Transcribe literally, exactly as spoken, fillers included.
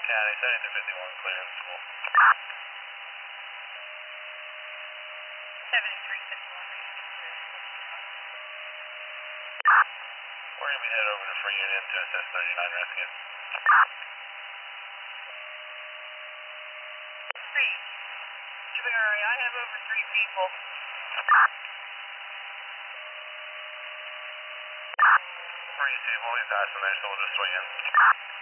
County, seventy-two fifty-one, clear of school. seventy-three fifty-one. We're going to be headed over to Free Union to assist thirty-nine rescue. Three. Jabari, I have over three people. Free two, we'll be passing there, so we'll just swing in.